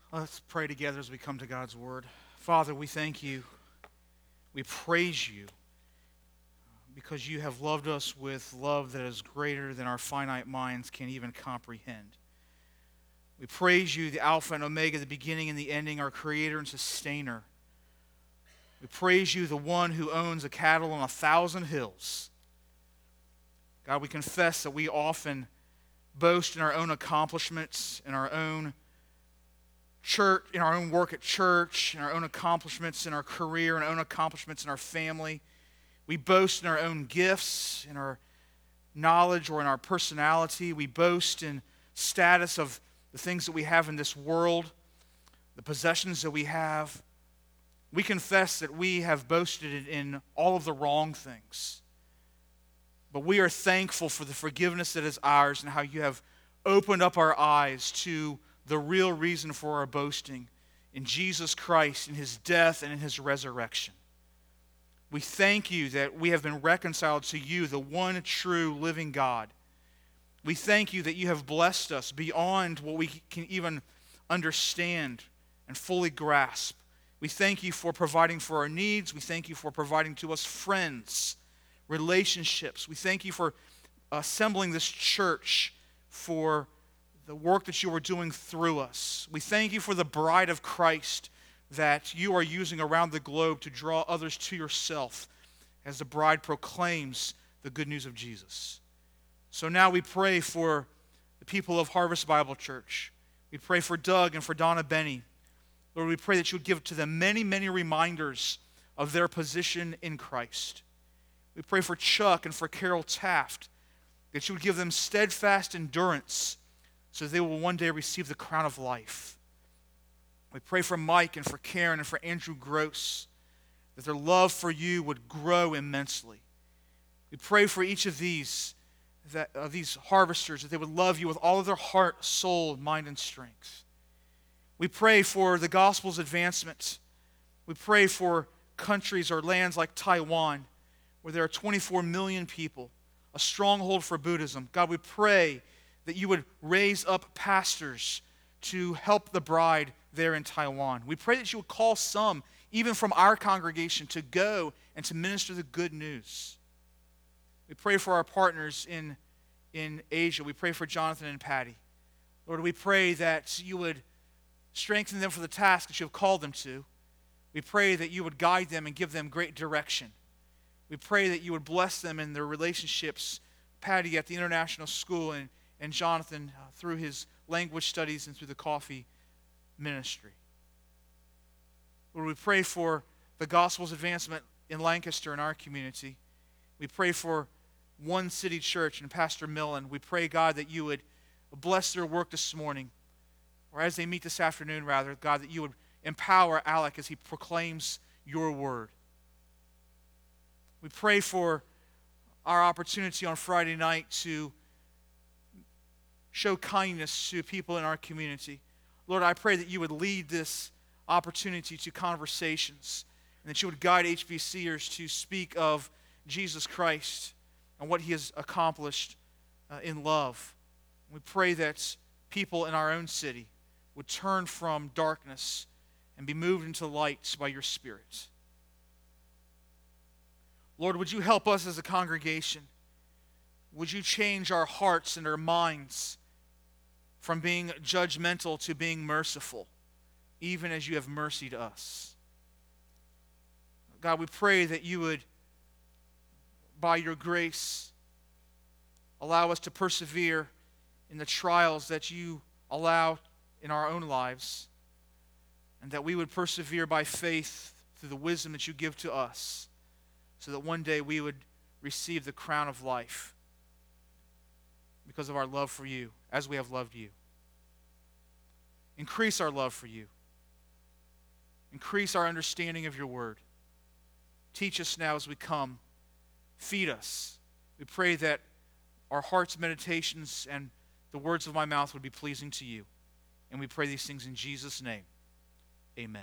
Let's pray together as we come to God's Word. Father, we thank you. We praise you because you have loved us with love that is greater than our finite minds can even comprehend. We praise you, the Alpha and Omega, the beginning and the ending, our Creator and Sustainer. We praise you, the one who owns a cattle on 1,000 hills. God, we confess that we often boast in our own accomplishments, in our own church, in our own work at church, in our own accomplishments in our career, in our own accomplishments in our family. We boast in our own gifts, in our knowledge, or in our personality. We boast in status of the things that we have in this world, the possessions that we have. We confess that we have boasted in all of the wrong things. But we are thankful for the forgiveness that is ours and how you have opened up our eyes to the real reason for our boasting in Jesus Christ, in his death and in his resurrection. We thank you that we have been reconciled to you, the one true living God. We thank you that you have blessed us beyond what we can even understand and fully grasp. We thank you for providing for our needs. We thank you for providing to us friends, relationships. We thank you for assembling this church, for the work that you are doing through us. We thank you for the bride of Christ that you are using around the globe to draw others to yourself as the bride proclaims the good news of Jesus. So now we pray for the people of Harvest Bible Church. We pray for Doug and for Donna Benny. Lord, we pray that you would give to them many, many reminders of their position in Christ. We pray for Chuck and for Carol Taft, that you would give them steadfast endurance so that they will one day receive the crown of life. We pray for Mike and for Karen and for Andrew Gross, that their love for you would grow immensely. We pray for each of these harvesters, that they would love you with all of their heart, soul, mind, and strength. We pray for the gospel's advancement. We pray for countries or lands like Taiwan, where there are 24 million people, a stronghold for Buddhism. God, we pray that you would raise up pastors to help the bride there in Taiwan. We pray that you would call some, even from our congregation, to go and to minister the good news. We pray for our partners in Asia. We pray for Jonathan and Patty. Lord, we pray that you would strengthen them for the task that you have called them to. We pray that you would guide them and give them great direction. We pray that you would bless them in their relationships, Patty at the international school and Jonathan through his language studies and through the coffee ministry. Lord, we pray for the gospel's advancement in Lancaster in our community. We pray for One City Church and Pastor Millen. We pray, God, that you would bless their work this morning, or as they meet this afternoon, rather, God, that you would empower Alec as he proclaims your word. We pray for our opportunity on Friday night to show kindness to people in our community. Lord, I pray that you would lead this opportunity to conversations and that you would guide HBCers to speak of Jesus Christ and what he has accomplished in love. We pray that people in our own city would turn from darkness and be moved into light by your Spirit. Lord, would you help us as a congregation? Would you change our hearts and our minds from being judgmental to being merciful, even as you have mercied us? God, we pray that you would, by your grace, allow us to persevere in the trials that you allow in our own lives, and that we would persevere by faith through the wisdom that you give to us, so that one day we would receive the crown of life because of our love for you, as we have loved you. Increase our love for you. Increase our understanding of your word. Teach us now as we come. Feed us. We pray that our heart's meditations and the words of my mouth would be pleasing to you. And we pray these things in Jesus' name. Amen.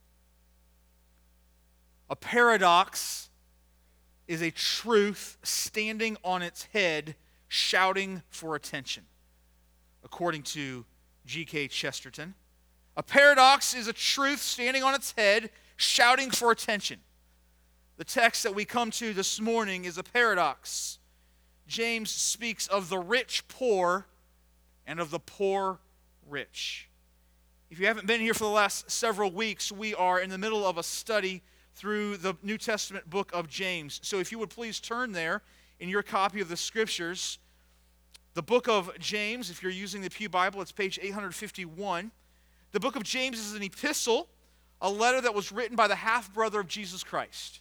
A paradox is a truth standing on its head, shouting for attention, according to G.K. Chesterton. A paradox is a truth standing on its head, shouting for attention. The text that we come to this morning is a paradox. James speaks of the rich poor and of the poor rich. If you haven't been here for the last several weeks, we are in the middle of a study through the New Testament book of James. So if you would please turn there in your copy of the Scriptures. The book of James, if you're using the Pew Bible, it's page 851. The book of James is an epistle, a letter that was written by the half-brother of Jesus Christ.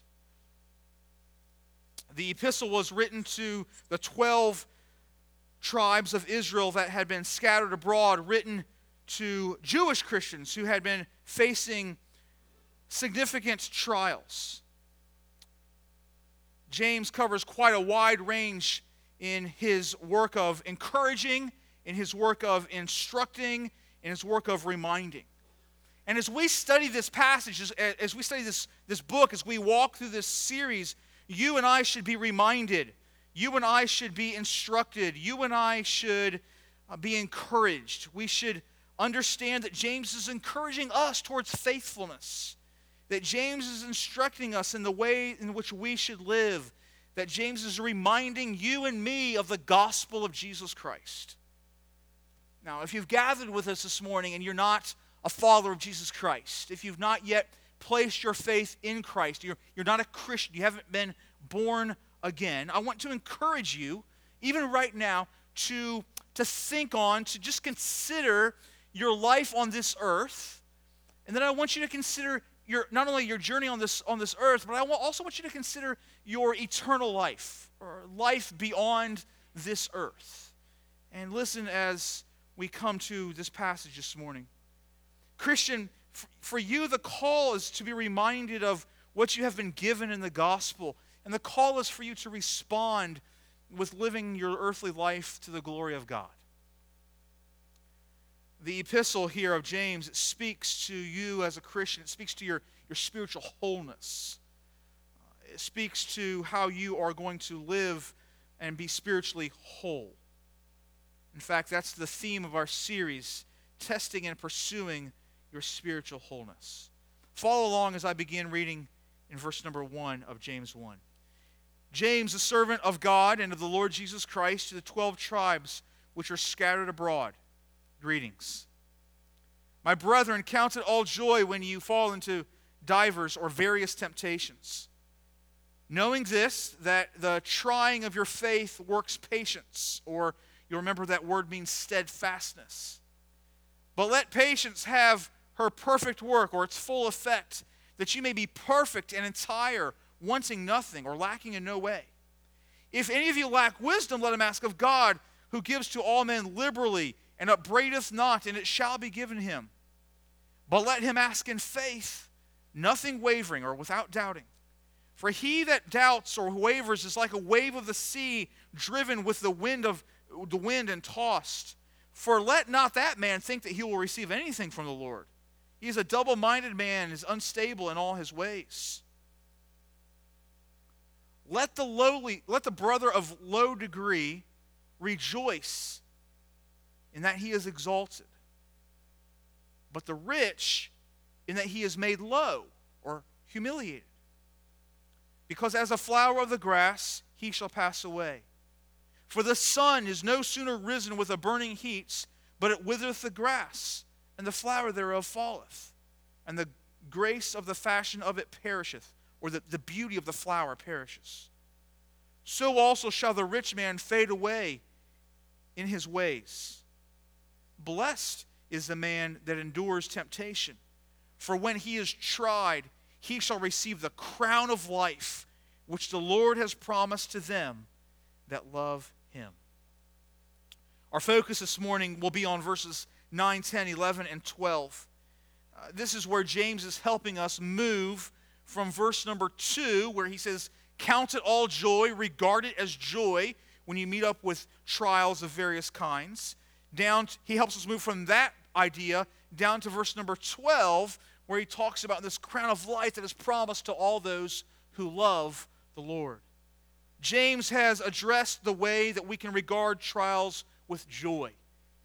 The epistle was written to the 12 tribes of Israel that had been scattered abroad, written to Jewish Christians who had been facing significant trials. James covers quite a wide range in his work of encouraging, in his work of instructing, in his work of reminding. And as we study this passage, as we study this book, as we walk through this series, you and I should be reminded. You and I should be instructed. You and I should be encouraged. We should understand that James is encouraging us towards faithfulness. That James is instructing us in the way in which we should live. That James is reminding you and me of the gospel of Jesus Christ. Now, if you've gathered with us this morning and you're not a follower of Jesus Christ, if you've not yet placed your faith in Christ, you're not a Christian, you haven't been born again, I want to encourage you, even right now, to think on, to just consider your life on this earth. And then I want you to consider not only your journey on this earth, but I also want you to consider your eternal life, or life beyond this earth. And listen as we come to this passage this morning. Christian, for you the call is to be reminded of what you have been given in the gospel. And the call is for you to respond with living your earthly life to the glory of God. The epistle here of James, it speaks to you as a Christian. It speaks to your spiritual wholeness. It speaks to how you are going to live and be spiritually whole. In fact, that's the theme of our series, testing and pursuing your spiritual wholeness. Follow along as I begin reading in verse number 1 of James 1. James, a servant of God and of the Lord Jesus Christ, to the 12 tribes which are scattered abroad, greetings. My brethren, count it all joy when you fall into divers or various temptations, knowing this, that the trying of your faith works patience, or you'll remember that word means steadfastness. But let patience have her perfect work, or its full effect, that you may be perfect and entire, wanting nothing or lacking in no way. If any of you lack wisdom, let him ask of God, who gives to all men liberally, and upbraideth not, and it shall be given him. But let him ask in faith, nothing wavering or without doubting. For he that doubts or wavers is like a wave of the sea, driven with the wind and tossed. For let not that man think that he will receive anything from the Lord. He is a double-minded man, is unstable in all his ways. Let the brother of low degree rejoice in that he is exalted, but the rich in that he is made low or humiliated. Because as a flower of the grass, he shall pass away. For the sun is no sooner risen with a burning heat, but it withereth the grass, and the flower thereof falleth, and the grace of the fashion of it perisheth, or the beauty of the flower perishes. So also shall the rich man fade away in his ways. Blessed is the man that endures temptation, for when he is tried, he shall receive the crown of life, which the Lord has promised to them that love him. Our focus this morning will be on verses 9, 10, 11, and 12. This is where James is helping us move from verse number 2, where he says, count it all joy, regard it as joy when you meet up with trials of various kinds. He helps us move from that idea down to verse number 12, where he talks about this crown of life that is promised to all those who love the Lord. James has addressed the way that we can regard trials with joy.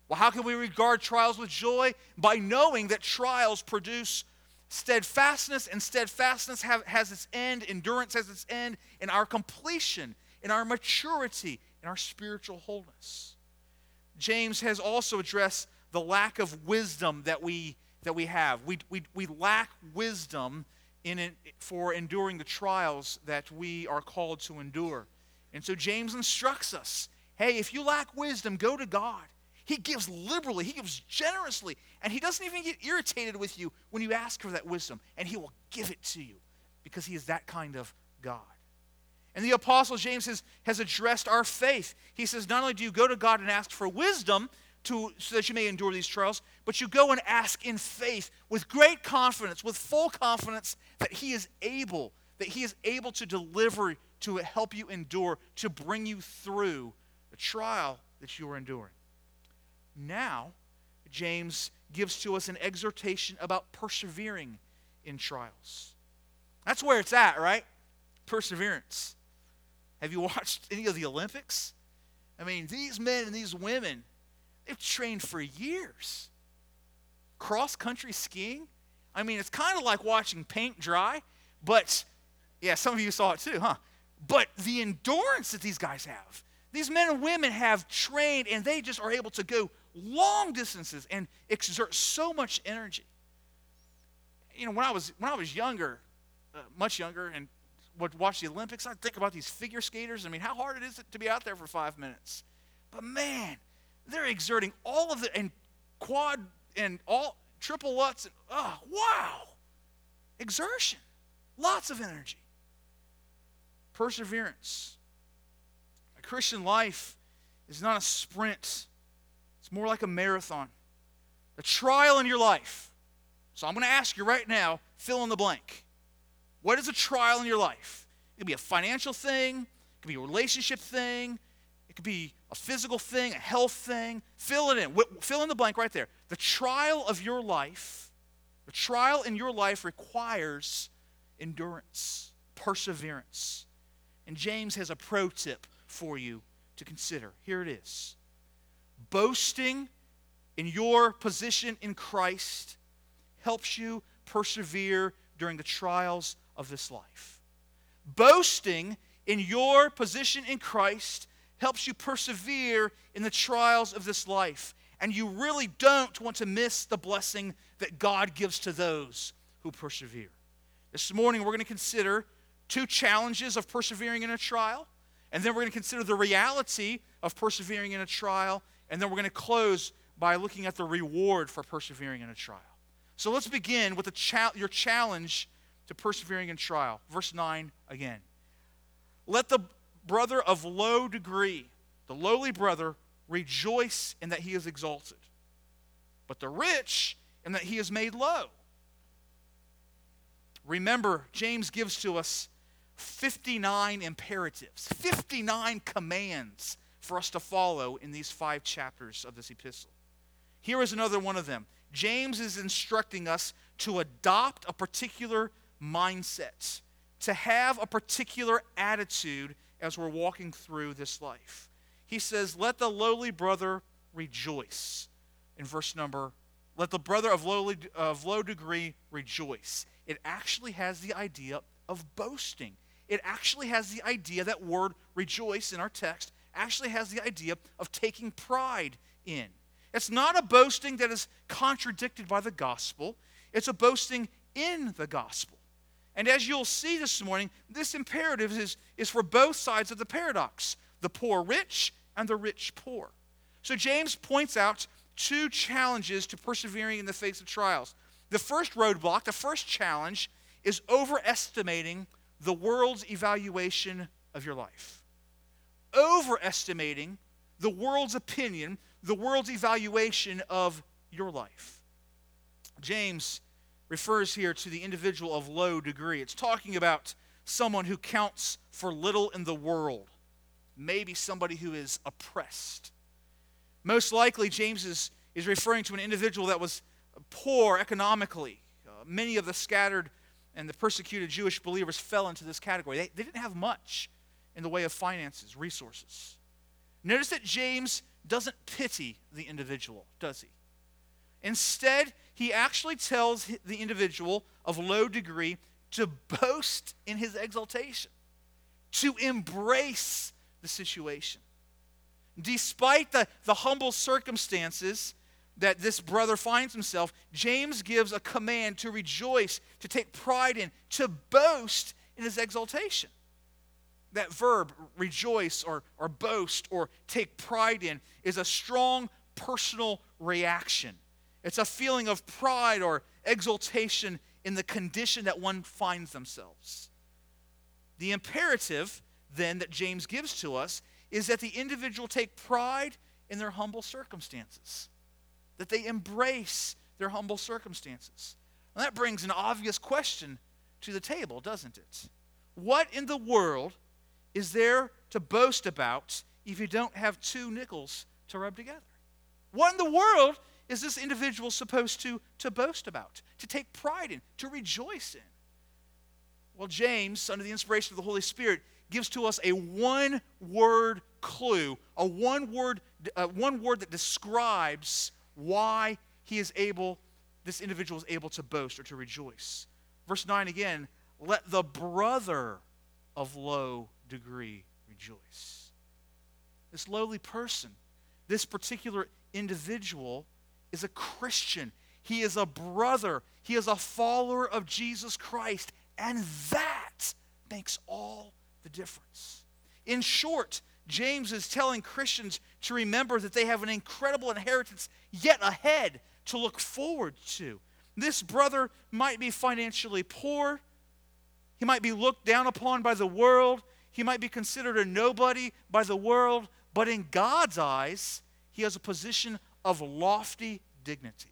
Well, how can we regard trials with joy? By knowing that trials produce steadfastness, and steadfastness has its end, endurance has its end, in our completion, in our maturity, in our spiritual wholeness. James has also addressed the lack of wisdom that we have. We lack wisdom for enduring the trials that we are called to endure. And so James instructs us, hey, if you lack wisdom, go to God. He gives liberally, he gives generously, and he doesn't even get irritated with you when you ask for that wisdom, and he will give it to you because he is that kind of God. And the Apostle James has addressed our faith. He says, not only do you go to God and ask for wisdom so that you may endure these trials, but you go and ask in faith with great confidence, with full confidence that he is able to deliver, to help you endure, to bring you through the trial that you are enduring. Now, James gives to us an exhortation about persevering in trials. That's where it's at, right? Perseverance. Have you watched any of the Olympics? I mean, these men and these women, they've trained for years. Cross-country skiing, I mean, it's kind of like watching paint dry, but, yeah, some of you saw it too, huh? But the endurance that these guys have, these men and women have trained, and they just are able to go long distances and exert so much energy. You know, when I was younger, much younger, and would watch the Olympics, I'd think about these figure skaters. I mean, how hard it is to be out there for 5 minutes. But man, they're exerting all of the, and quad, and all triple lutz, and wow, exertion, lots of energy. Perseverance. A Christian life is not a sprint. It's more like a marathon, a trial in your life. So I'm going to ask you right now, fill in the blank. What is a trial in your life? It could be a financial thing. It could be a relationship thing. It could be a physical thing, a health thing. Fill it in. Fill in the blank right there. The trial in your life requires endurance, perseverance. And James has a pro tip for you to consider. Here it is. Boasting in your position in Christ helps you persevere during the trials of this life. Boasting in your position in Christ helps you persevere in the trials of this life. And you really don't want to miss the blessing that God gives to those who persevere. This morning we're going to consider 2 challenges of persevering in a trial, and then we're going to consider the reality of persevering in a trial, and then we're going to close by looking at the reward for persevering in a trial. So let's begin with your challenge to persevering in trial. Verse 9 again. Let the brother of low degree, the lowly brother, rejoice in that he is exalted, but the rich in that he is made low. Remember, James gives to us 59 imperatives, 59 commands for us to follow in these 5 chapters of this epistle. Here is another one of them. James is instructing us to adopt a particular mindset, to have a particular attitude as we're walking through this life. He says, let the lowly brother rejoice. In verse number, let the brother of low degree rejoice. It actually has the idea of boasting. It actually has the idea, that word rejoice in our text, actually has the idea of taking pride in. It's not a boasting that is contradicted by the gospel. It's a boasting in the gospel. And as you'll see this morning, this imperative is for both sides of the paradox, the poor rich and the rich poor. So James points out 2 challenges to persevering in the face of trials. The first roadblock, the first challenge, is overestimating the world's evaluation of your life. Overestimating the world's opinion, the world's evaluation of your life. James refers here to the individual of low degree. It's talking about someone who counts for little in the world. Maybe somebody who is oppressed. Most likely, James is referring to an individual that was poor economically. Many of the scattered and the persecuted Jewish believers fell into this category. They didn't have much in the way of finances, resources. Notice that James doesn't pity the individual, does he? Instead, he actually tells the individual of low degree to boast in his exaltation, to embrace the situation. Despite the humble circumstances that this brother finds himself, James gives a command to rejoice, to take pride in, to boast in his exaltation. That verb, rejoice or boast or take pride in, is a strong personal reaction. It's a feeling of pride or exaltation in the condition that one finds themselves. The imperative, then, that James gives to us is that the individual take pride in their humble circumstances, that they embrace their humble circumstances. And that brings an obvious question to the table, doesn't it? What in the world is there to boast about if you don't have two nickels to rub together? What in the world is this individual supposed to boast about, to take pride in, to rejoice in? Well, James, under the inspiration of the Holy Spirit, gives to us a one-word clue, a one word that describes why this individual is able to boast or to rejoice. Verse 9 again, let the brother of low degree rejoice. This lowly person, this particular individual, is a Christian. He is a brother. He is a follower of Jesus Christ. And that makes all the difference. In short, James is telling Christians to remember that they have an incredible inheritance yet ahead to look forward to. This brother might be financially poor. He might be looked down upon by the world. He might be considered a nobody by the world. But in God's eyes, he has a position of lofty dignity.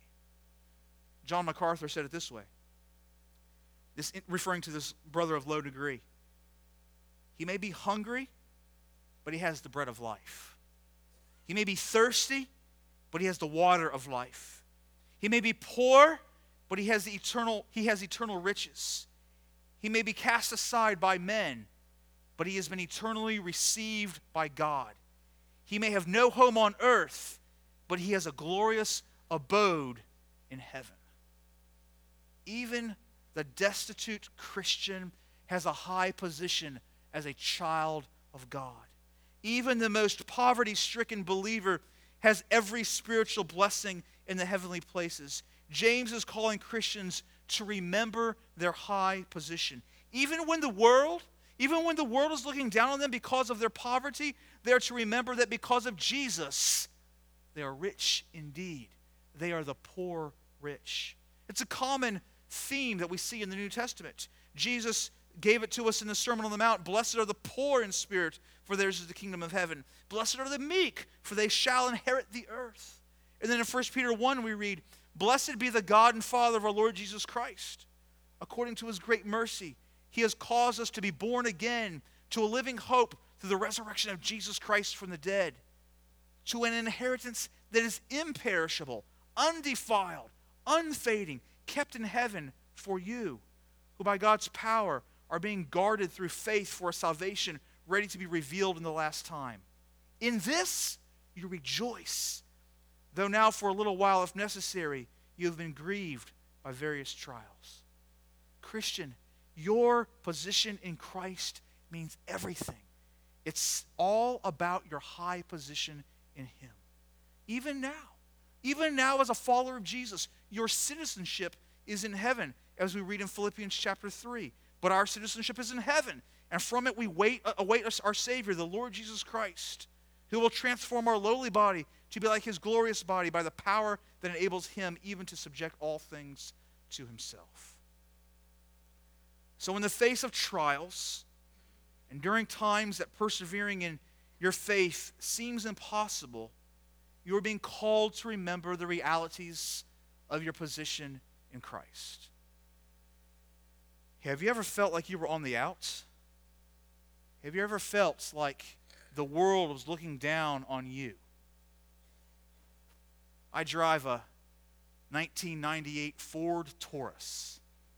John MacArthur said it this way, referring to this brother of low degree. He may be hungry, but he has the bread of life. He may be thirsty, but he has the water of life. He may be poor, but he has eternal riches. He may be cast aside by men, but he has been eternally received by God. He may have no home on earth, but he has a glorious abode in heaven. Even the destitute Christian has a high position as a child of God. Even the most poverty-stricken believer has every spiritual blessing in the heavenly places. James is calling Christians to remember their high position. Even when the world is looking down on them because of their poverty, they are to remember that because of Jesus, they are rich indeed. They are the poor rich. It's a common theme that we see in the New Testament. Jesus gave it to us in the Sermon on the Mount. Blessed are the poor in spirit, for theirs is the kingdom of heaven. Blessed are the meek, for they shall inherit the earth. And then in 1 Peter 1 we read, Blessed be the God and Father of our Lord Jesus Christ. According to his great mercy, he has caused us to be born again to a living hope through the resurrection of Jesus Christ from the dead, to an inheritance that is imperishable, undefiled, unfading, kept in heaven for you, who by God's power are being guarded through faith for a salvation ready to be revealed in the last time. In this you rejoice, though now for a little while, if necessary, you have been grieved by various trials. Christian, your position in Christ means everything. It's all about your high position in him. Even now as a follower of Jesus, your citizenship is in heaven, as we read in Philippians chapter 3. But our citizenship is in heaven, and from it we await our Savior, the Lord Jesus Christ, who will transform our lowly body to be like his glorious body by the power that enables him even to subject all things to himself. So in the face of trials, and during times that persevering in your faith seems impossible, you are being called to remember the realities of your position in Christ. Have you ever felt like you were on the outs? Have you ever felt like the world was looking down on you? I drive a 1998 Ford Taurus.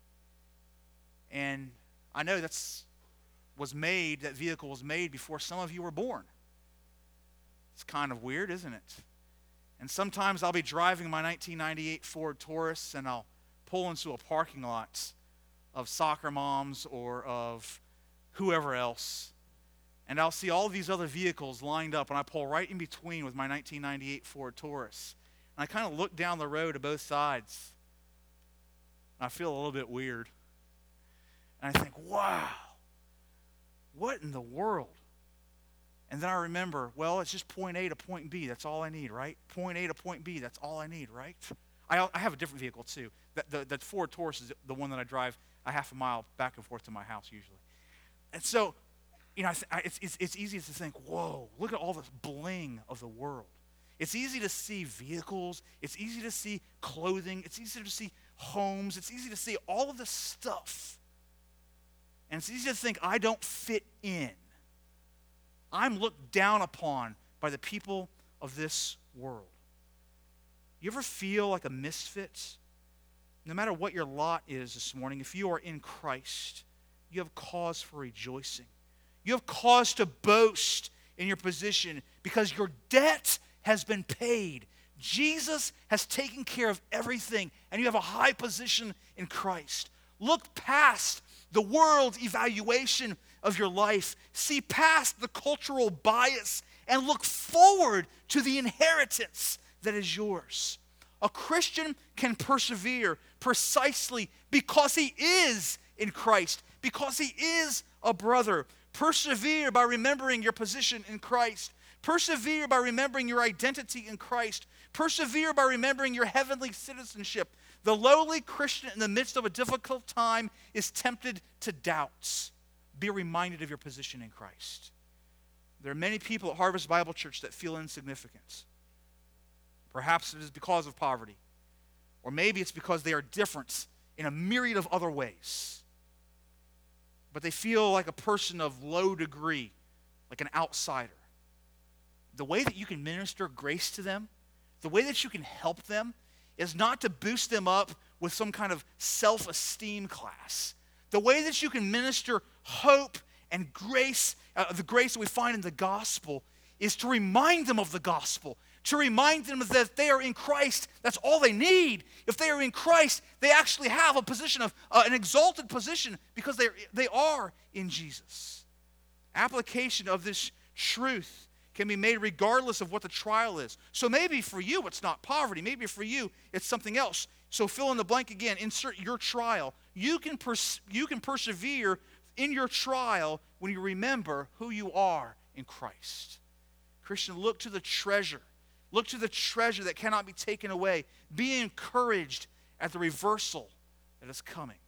And I know that vehicle was made before some of you were born. It's kind of weird, isn't it? And sometimes I'll be driving my 1998 Ford Taurus and I'll pull into a parking lot of Soccer Moms or of whoever else. And I'll see all of these other vehicles lined up, and I pull right in between with my 1998 Ford Taurus. And I kind of look down the road to both sides. And I feel a little bit weird. And I think, wow, what in the world? And then I remember, well, it's just point A to point B. That's all I need, right? Point A to point B. That's all I need, right? I have a different vehicle, too. The Ford Taurus is the one that I drive a half a mile back and forth to my house, usually. And so, it's easy to think, whoa, look at all this bling of the world. It's easy to see vehicles. It's easy to see clothing. It's easy to see homes. It's easy to see all of this stuff. And it's easy to think, I don't fit in. I'm looked down upon by the people of this world. You ever feel like a misfit? No matter what your lot is this morning, if you are in Christ, you have cause for rejoicing. You have cause to boast in your position because your debt has been paid. Jesus has taken care of everything, and you have a high position in Christ. Look past the world's evaluation of your life. See past the cultural bias and look forward to the inheritance that is yours. A Christian can persevere precisely because he is in Christ, because he is a brother. Persevere by remembering your position in Christ. Persevere by remembering your identity in Christ. Persevere by remembering your heavenly citizenship. The lowly Christian in the midst of a difficult time is tempted to doubt. Be reminded of your position in Christ. There are many people at Harvest Bible Church that feel insignificant. Perhaps it is because of poverty. Or maybe it's because they are different in a myriad of other ways. But they feel like a person of low degree, like an outsider. The way that you can minister grace to them, the way that you can help them, is not to boost them up with some kind of self-esteem class. The way that you can minister hope and grace, the grace that we find in the gospel, is to remind them of the gospel, to remind them that they are in Christ. That's all they need. If they are in Christ, they actually have a position of an exalted position because they are in Jesus. Application of this truth can be made regardless of what the trial is. So maybe for you it's not poverty. Maybe for you it's something else. So fill in the blank again. Insert your trial. You can persevere in your trial when you remember who you are in Christ. Christian, look to the treasure. Look to the treasure that cannot be taken away. Be encouraged at the reversal that is coming.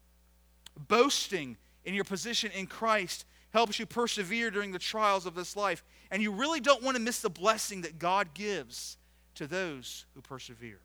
Boasting in your position in Christ helps you persevere during the trials of this life. And you really don't want to miss the blessing that God gives to those who persevere.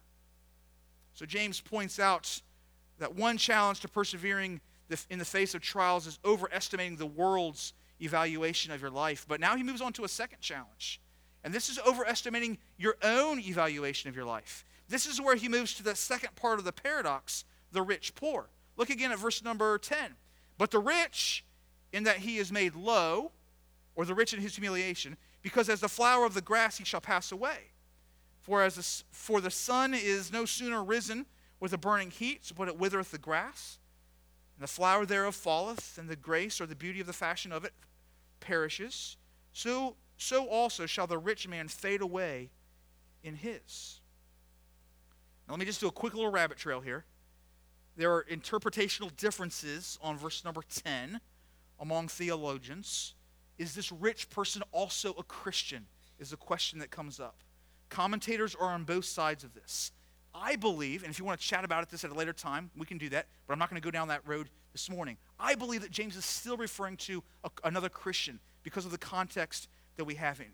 So James points out that one challenge to persevering in the face of trials is overestimating the world's evaluation of your life. But now he moves on to a second challenge. And this is overestimating your own evaluation of your life. This is where he moves to the second part of the paradox, the rich poor. Look again at verse number 10. But the rich, in that he is made low, or the rich in his humiliation, because as the flower of the grass he shall pass away. For the sun is no sooner risen with a burning heat, but it withereth the grass, and the flower thereof falleth, and the grace or the beauty of the fashion of it perishes. So also shall the rich man fade away in his. Now let me just do a quick little rabbit trail here. There are interpretational differences on verse number 10 among theologians. Is this rich person also a Christian? Is a question that comes up. Commentators are on both sides of this. I believe, and if you want to chat about this at a later time, we can do that, but I'm not going to go down that road this morning. I believe that James is still referring to another Christian because of the context that we have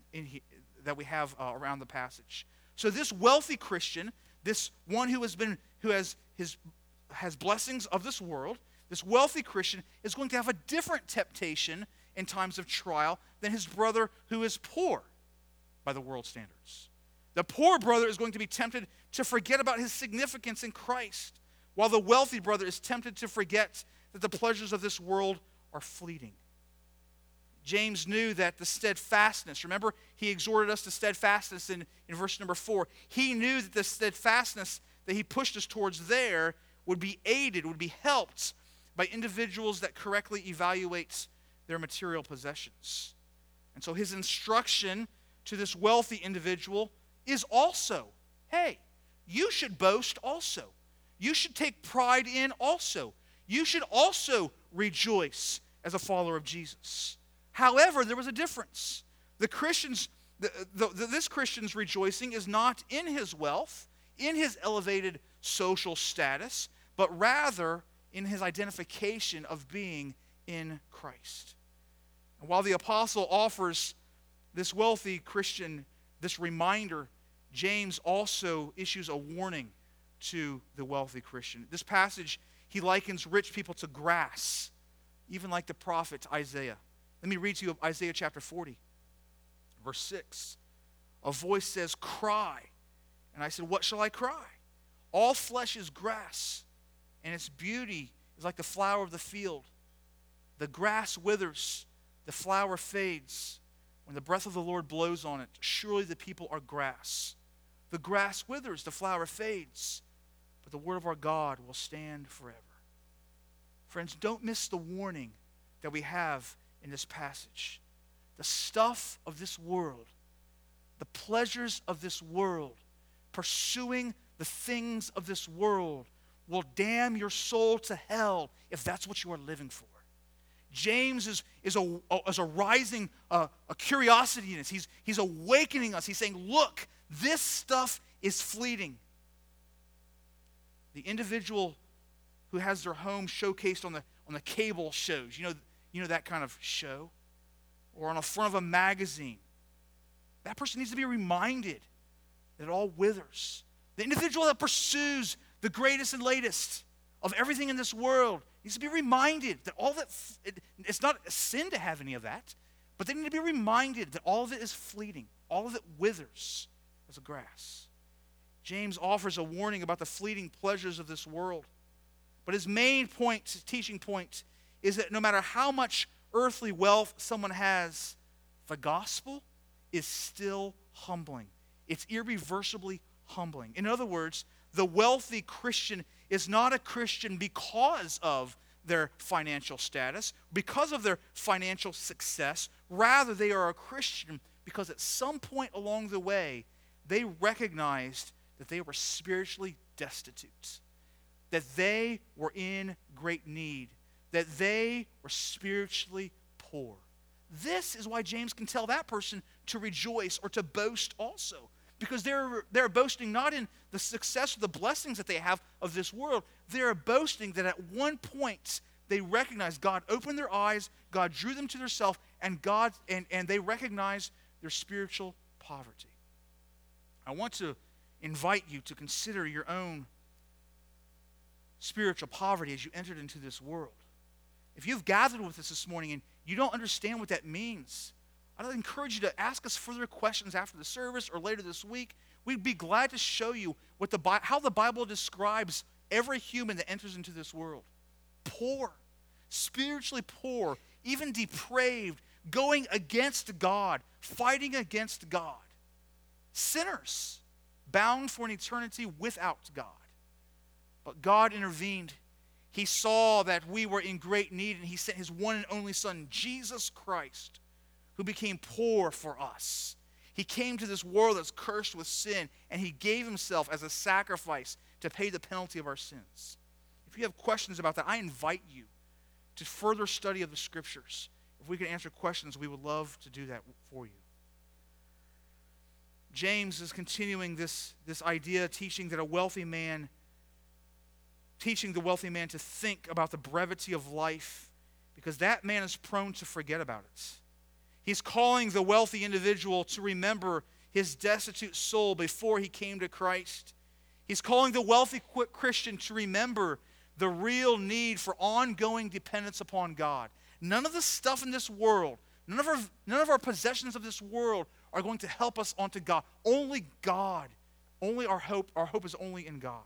around the passage. So this wealthy Christian, this one who has blessings of this world, this wealthy Christian is going to have a different temptation in times of trial than his brother who is poor by the world standards. The poor brother is going to be tempted to forget about his significance in Christ, while the wealthy brother is tempted to forget that the pleasures of this world are fleeting. James knew that the steadfastness, remember, he exhorted us to steadfastness in verse number 4. He knew that the steadfastness that he pushed us towards there would be aided, would be helped by individuals that correctly evaluate their material possessions. And so his instruction to this wealthy individual is also, hey, you should boast also. You should take pride in also. You should also rejoice as a follower of Jesus. However, there was a difference. This Christian's rejoicing is not in his wealth, in his elevated social status, but rather in his identification of being in Christ. And while the apostle offers this wealthy Christian this reminder, James also issues a warning to the wealthy Christian. This passage, he likens rich people to grass, even like the prophet Isaiah. Let me read to you Isaiah chapter 40, verse 6. A voice says, "Cry." And I said, "What shall I cry? All flesh is grass, and its beauty is like the flower of the field. The grass withers, the flower fades. When the breath of the Lord blows on it, surely the people are grass. The grass withers, the flower fades, but the word of our God will stand forever." Friends, don't miss the warning that we have in this passage. The stuff of this world, the pleasures of this world, pursuing the things of this world will damn your soul to hell if that's what you are living for. James is a rising a curiosity in us. He's awakening us. He's saying, look, this stuff is fleeting. The individual who has their home showcased on the cable shows, you know that kind of show, or on the front of a magazine, that person needs to be reminded that it all withers. The individual that pursues the greatest and latest of everything in this world needs to be reminded that all that, it's not a sin to have any of that, but they need to be reminded that all of it is fleeting. All of it withers as a grass. James offers a warning about the fleeting pleasures of this world. But his main point, his teaching point, is that no matter how much earthly wealth someone has, the gospel is still humbling. It's irreversibly humbling. In other words, the wealthy Christian is not a Christian because of their financial status, because of their financial success. Rather, they are a Christian because at some point along the way, they recognized that they were spiritually destitute, that they were in great need, that they were spiritually poor. This is why James can tell that person to rejoice or to boast also, because they're boasting not in the success or the blessings that they have of this world. They're boasting that at one point they recognize God opened their eyes, God drew them to themselves, and they recognize their spiritual poverty. I want to invite you to consider your own spiritual poverty as you entered into this world. If you've gathered with us this morning and you don't understand what that means, I'd encourage you to ask us further questions after the service or later this week. We'd be glad to show you how the Bible describes every human that enters into this world. Poor, spiritually poor, even depraved, going against God, fighting against God. Sinners, bound for an eternity without God. But God intervened. He saw that we were in great need, and he sent his one and only Son, Jesus Christ, who became poor for us. He came to this world that's cursed with sin, and he gave himself as a sacrifice to pay the penalty of our sins. If you have questions about that, I invite you to further study of the Scriptures. If we can answer questions, we would love to do that for you. James is continuing this idea, teaching the wealthy man to think about the brevity of life, because that man is prone to forget about it. He's calling the wealthy individual to remember his destitute soul before he came to Christ. He's calling the wealthy Christian to remember the real need for ongoing dependence upon God. None of the stuff in this world, none of our possessions of this world are going to help us onto God. Only God. Only our hope is only in God.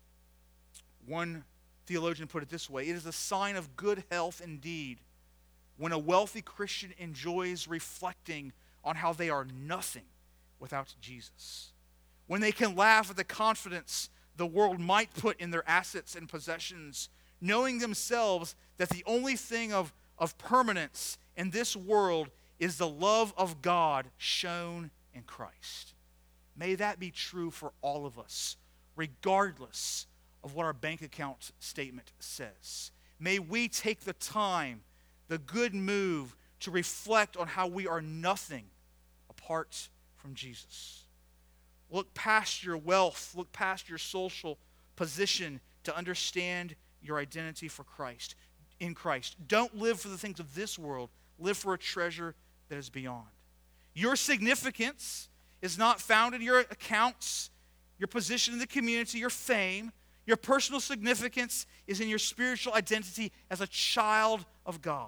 One theologian put it this way: it is a sign of good health indeed when a wealthy Christian enjoys reflecting on how they are nothing without Jesus. When they can laugh at the confidence the world might put in their assets and possessions, knowing themselves that the only thing of permanence in this world is the love of God shown in Christ. May that be true for all of us, regardless of what our bank account statement says. May we take the time, the good move, to reflect on how we are nothing apart from Jesus. Look past your wealth, look past your social position to understand your identity for Christ, in Christ. Don't live for the things of this world. Live for a treasure that is beyond. Your significance is not found in your accounts, your position in the community, your fame. Your personal significance is in your spiritual identity as a child of God.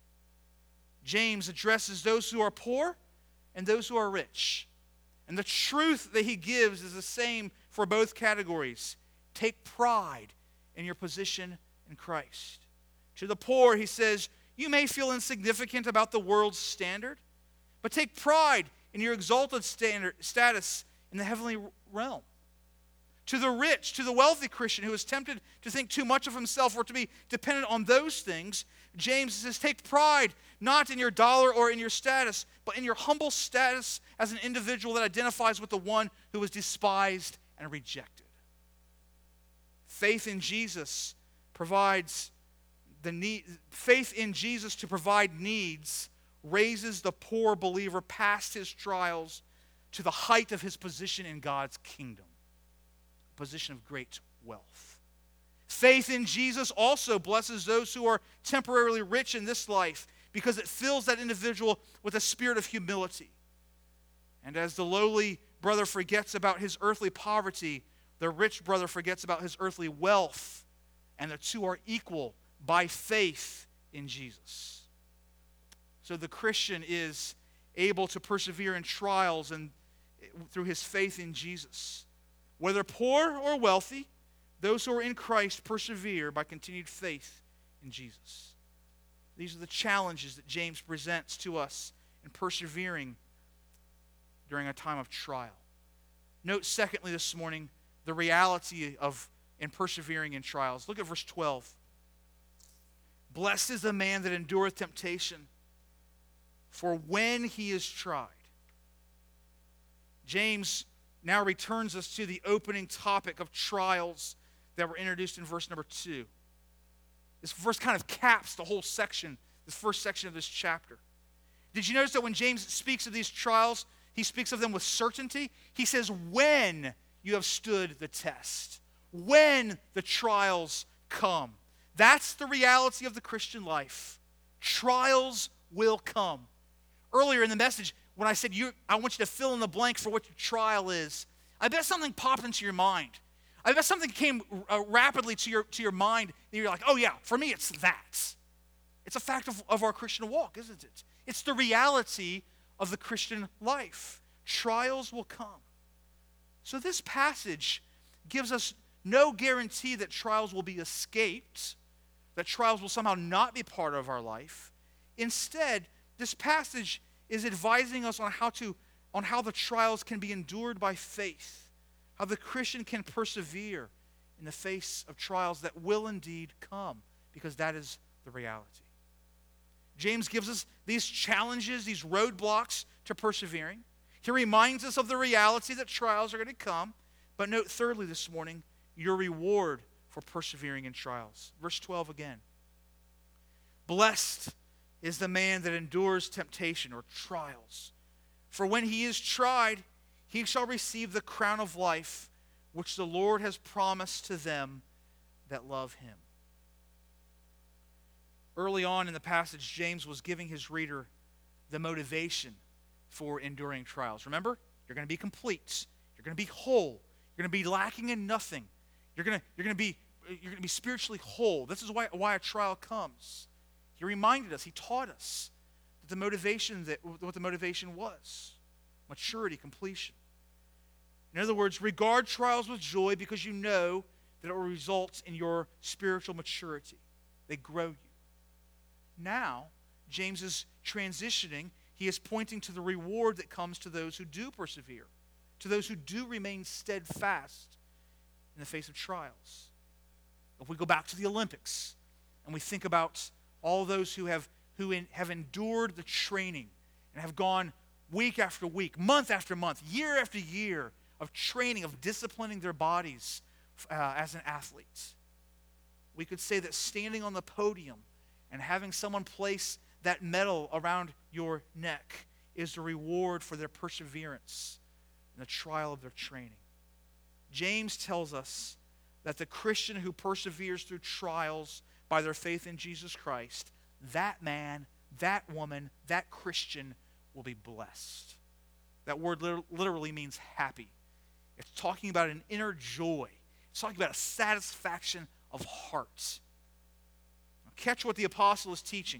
James addresses those who are poor and those who are rich. And the truth that he gives is the same for both categories. Take pride in your position in Christ. To the poor, he says, you may feel insignificant about the world's standard, but take pride in your exalted status in the heavenly realm. To the rich, to the wealthy Christian who is tempted to think too much of himself or to be dependent on those things, James says, take pride not in your dollar or in your status, but in your humble status as an individual that identifies with the one who was despised and rejected. Faith in Jesus provides the need. Faith in Jesus to provide needs raises the poor believer past his trials to the height of his position in God's kingdom. Position of great wealth. Faith in Jesus also blesses those who are temporarily rich in this life because it fills that individual with a spirit of humility. And as the lowly brother forgets about his earthly poverty, the rich brother forgets about his earthly wealth, and the two are equal by faith in Jesus. So the Christian is able to persevere in trials and through his faith in Jesus. Whether poor or wealthy, those who are in Christ persevere by continued faith in Jesus. These are the challenges that James presents to us in persevering during a time of trial. Note, secondly, this morning, the reality of in persevering in trials. Look at verse 12. Blessed is the man that endureth temptation, for when he is tried. James now returns us to the opening topic of trials that were introduced in verse number 2. This verse kind of caps the whole section, this first section of this chapter. Did you notice that when James speaks of these trials, he speaks of them with certainty? He says, when you have stood the test, when the trials come. That's the reality of the Christian life. Trials will come. Earlier in the message, when I said, I want you to fill in the blank for what your trial is, I bet something popped into your mind. I bet something came rapidly to your mind, and you're like, oh yeah, for me it's that. It's a fact of our Christian walk, isn't it? It's the reality of the Christian life. Trials will come. So this passage gives us no guarantee that trials will be escaped, that trials will somehow not be part of our life. Instead, this passage is advising us on how the trials can be endured by faith, how the Christian can persevere in the face of trials that will indeed come, because that is the reality. James gives us these challenges, these roadblocks to persevering. He reminds us of the reality that trials are going to come. But note thirdly this morning, your reward for persevering in trials. Verse 12 again. Blessed is the man that endures temptation or trials. For when he is tried, he shall receive the crown of life, which the Lord has promised to them that love him. Early on in the passage, James was giving his reader the motivation for enduring trials. Remember, you're going to be complete. You're going to be whole. You're going to be lacking in nothing. You're going to be spiritually whole. This is why a trial comes. He reminded us, he taught us that what the motivation was. Maturity, completion. In other words, regard trials with joy because you know that it will result in your spiritual maturity. They grow you. Now, James is transitioning. He is pointing to the reward that comes to those who do persevere, to those who do remain steadfast in the face of trials. If we go back to the Olympics and we think about all those who have endured the training and have gone week after week, month after month, year after year of training, of disciplining their bodies as an athlete, we could say that standing on the podium and having someone place that medal around your neck is the reward for their perseverance in the trial of their training. James tells us that the Christian who perseveres through trials by their faith in Jesus Christ, that man, that woman, that Christian will be blessed. That word literally means happy. It's talking about an inner joy. It's talking about a satisfaction of heart. Now, catch what the apostle is teaching.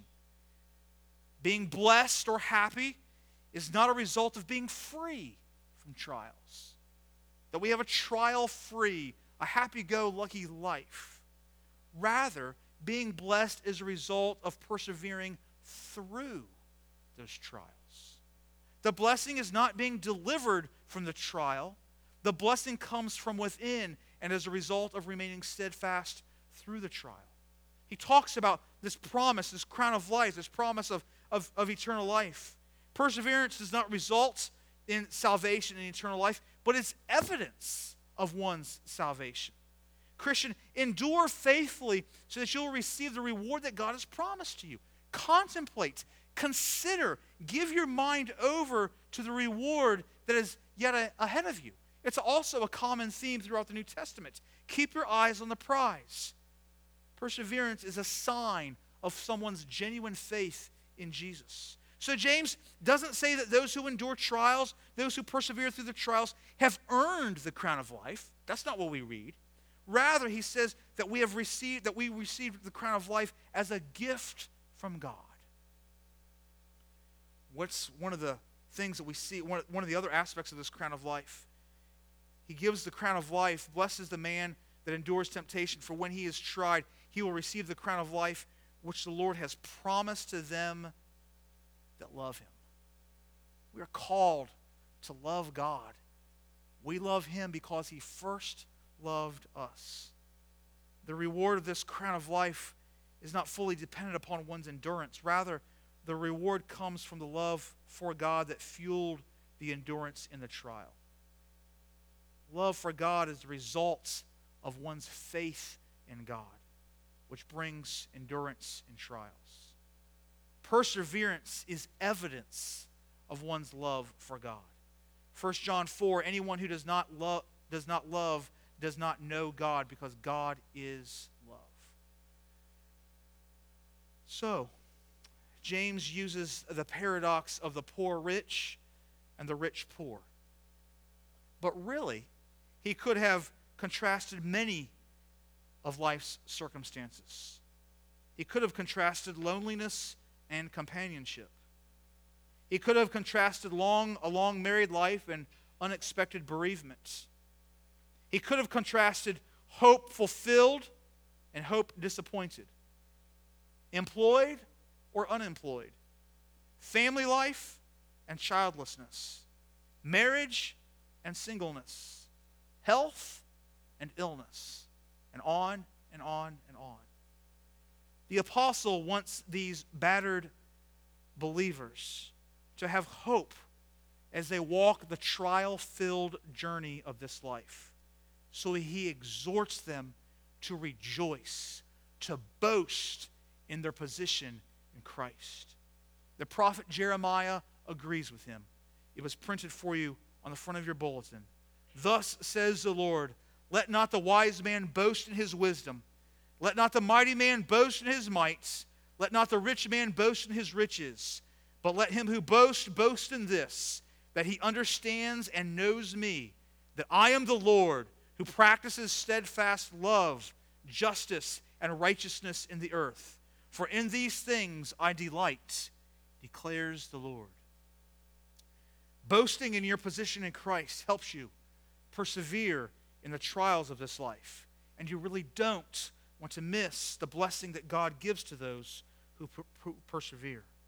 Being blessed or happy is not a result of being free from trials. That we have a trial-free, a happy-go-lucky life. Rather, being blessed is a result of persevering through those trials. The blessing is not being delivered from the trial. The blessing comes from within and as a result of remaining steadfast through the trial. He talks about this promise, this crown of life, this promise of eternal life. Perseverance does not result in salvation and eternal life, but it's evidence of one's salvation. Christian, endure faithfully so that you'll receive the reward that God has promised to you. Contemplate, consider, give your mind over to the reward that is yet ahead of you. It's also a common theme throughout the New Testament. Keep your eyes on the prize. Perseverance is a sign of someone's genuine faith in Jesus. So James doesn't say that those who endure trials, those who persevere through the trials, have earned the crown of life. That's not what we read. Rather, he says that we received the crown of life as a gift from God. What's one of the things that we see, one of the other aspects of this crown of life? He gives the crown of life, blesses the man that endures temptation, for when he is tried, he will receive the crown of life which the Lord has promised to them that love him. We are called to love God. We love him because he first loved us. The reward of this crown of life is not fully dependent upon one's endurance. Rather, the reward comes from the love for God that fueled the endurance in the trial. Love for God is the result of one's faith in God, which brings endurance in trials. Perseverance is evidence of one's love for God. 1 John 4, anyone who does not love does not know God, because God is love. So, James uses the paradox of the poor rich and the rich poor. But really, he could have contrasted many of life's circumstances. He could have contrasted loneliness and companionship. He could have contrasted a long married life and unexpected bereavement. He could have contrasted hope fulfilled and hope disappointed. Employed or unemployed. Family life and childlessness. Marriage and singleness. Health and illness. And on and on and on. The apostle wants these battered believers to have hope as they walk the trial-filled journey of this life. So he exhorts them to rejoice, to boast in their position in Christ. The prophet Jeremiah agrees with him. It was printed for you on the front of your bulletin. Thus says the Lord, let not the wise man boast in his wisdom. Let not the mighty man boast in his mights. Let not the rich man boast in his riches. But let him who boasts boast in this, that he understands and knows me, that I am the Lord, who practices steadfast love, justice, and righteousness in the earth. For in these things I delight, declares the Lord. Boasting in your position in Christ helps you persevere in the trials of this life. And you really don't want to miss the blessing that God gives to those who persevere.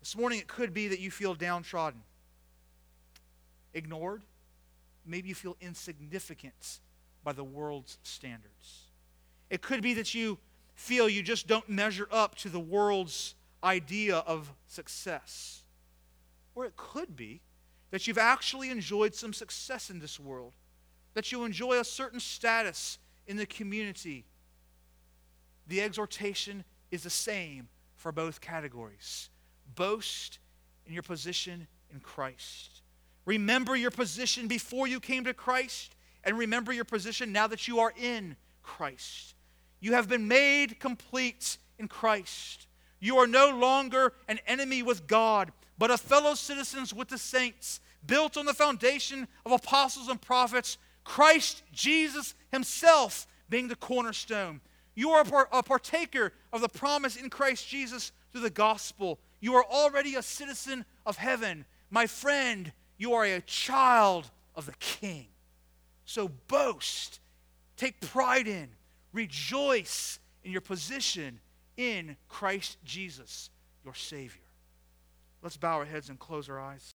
This morning it could be that you feel downtrodden, ignored. Maybe you feel insignificant by the world's standards. It could be that you feel you just don't measure up to the world's idea of success. Or it could be that you've actually enjoyed some success in this world, that you enjoy a certain status in the community. The exhortation is the same for both categories. Boast in your position in Christ. Remember your position before you came to Christ, and remember your position now that you are in Christ. You have been made complete in Christ. You are no longer an enemy with God, but a fellow citizens with the saints, built on the foundation of apostles and prophets, Christ Jesus himself being the cornerstone. You are a partaker of the promise in Christ Jesus through the gospel. You are already a citizen of heaven. My friend, you are a child of the King. So boast, take pride in, rejoice in your position in Christ Jesus, your Savior. Let's bow our heads and close our eyes.